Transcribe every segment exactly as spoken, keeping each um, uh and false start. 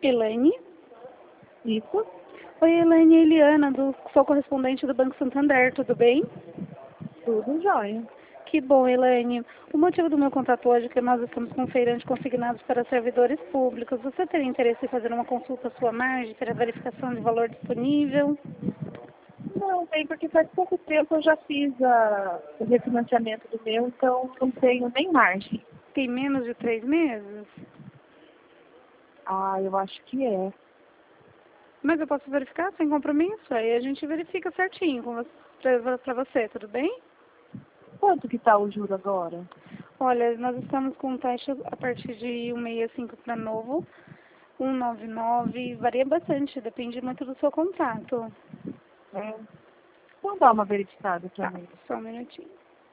Elaine? Isso? Oi, Elaine, Eliana, do, sou correspondente do Banco Santander, tudo bem? Tudo jóia. Que bom, Elaine. O motivo do meu contato hoje é que nós estamos com feirantes consignados para servidores públicos. Você teria interesse em fazer uma consulta à sua margem para verificação de valor disponível? Não, tem porque faz pouco tempo eu já fiz a, o refinanciamento do meu, então não tenho nem margem. Tem menos de três meses? Ah, eu acho que é. Mas eu posso verificar sem compromisso? Aí a gente verifica certinho para você, tudo bem? Quanto que está o juro agora? Olha, nós estamos com taxa a partir de cento e sessenta e cinco para novo, cento e noventa e nove, varia bastante, depende muito do seu contrato. É. Então dá uma verificada para Tá, mim. só um minutinho.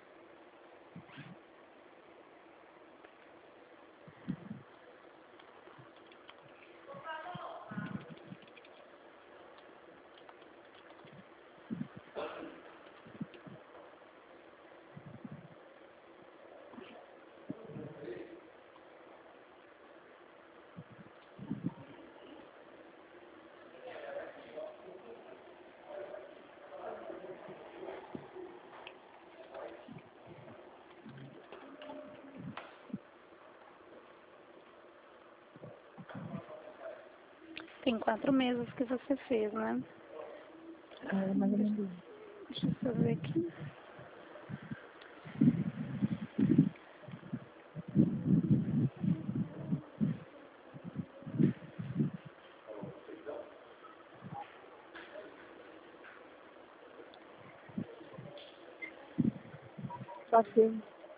Tem quatro meses que você fez, né? É, mais ou menos. Deixa eu só ver aqui. Passei.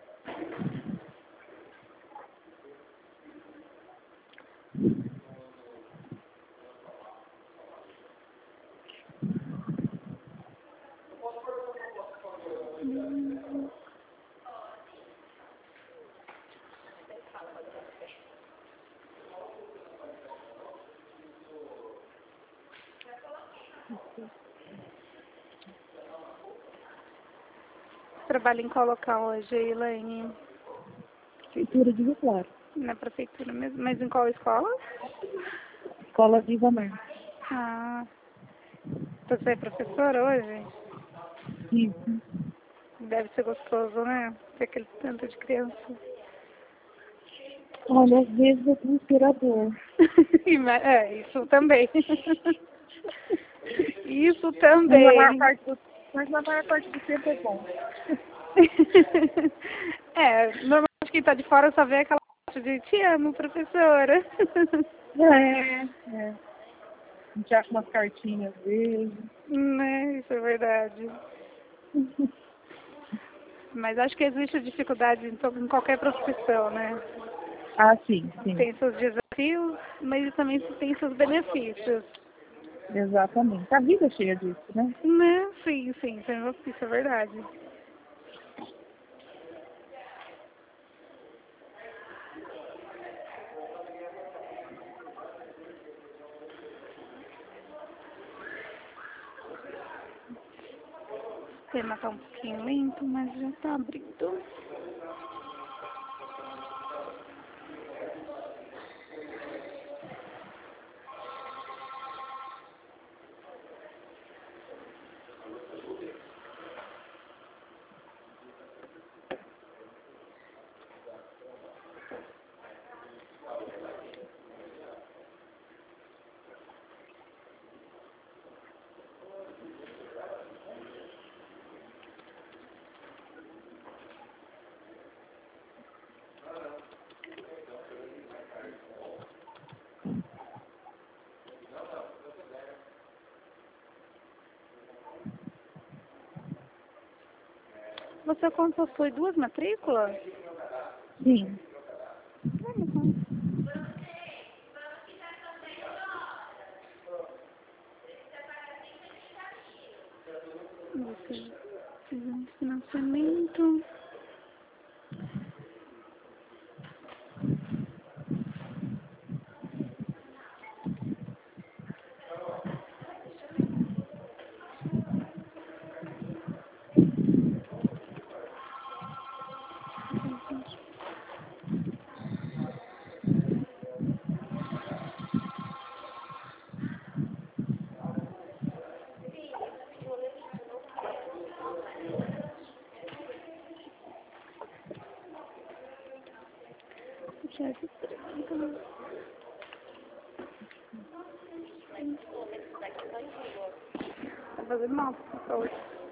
Trabalha em qual local hoje, Elaine? Prefeitura de Rio Claro. Na prefeitura mesmo? Mas em qual escola? Escola Viva Mar. Ah, você é professora hoje? Isso. Deve ser gostoso, né? Ter aquele tanto de criança. Olha, às vezes é inspirador. É, isso também. Isso Mas na maior também. parte do, mas na maior parte do tempo é bom. É, normalmente quem tá de fora só vê aquela parte de te amo, professora. É, é. A gente acha umas cartinhas às vezes. Né, isso é verdade. Mas acho que existe dificuldade em, to- em qualquer profissão, né? Ah, sim, sim. Tem seus desafios, mas também tem seus benefícios. Exatamente. A vida é cheia disso, né? Né? Sim, sim, isso é verdade. O sistema tá um pouquinho lento, mas já tá abrindo. Você possui duas matrículas? Sim. Você fez um financiamento. Chefe trinta. Tá fazendo mal pra saúde.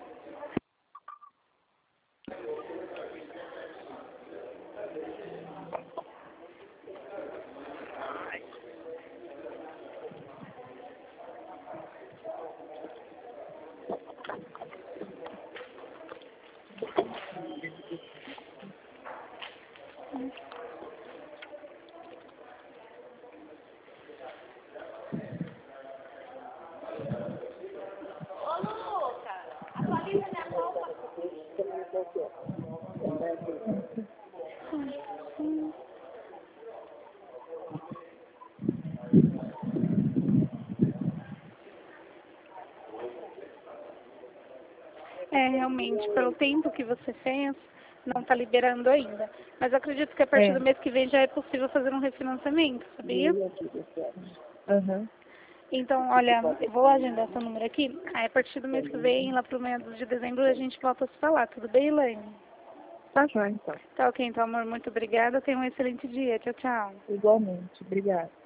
É, realmente, pelo tempo que você fez, não está liberando ainda. Mas acredito que a partir É. do mês que vem já é possível fazer um refinanciamento, sabia? Aham. Então, olha, eu vou agendar seu número aqui. Aí, a partir do mês que vem, lá pro mês de dezembro, a gente volta a se falar. Tudo bem, Elaine? Tá joia, então. Tá ok, então, amor. Muito obrigada. Tenha um excelente dia. Tchau, tchau. Igualmente. Obrigada.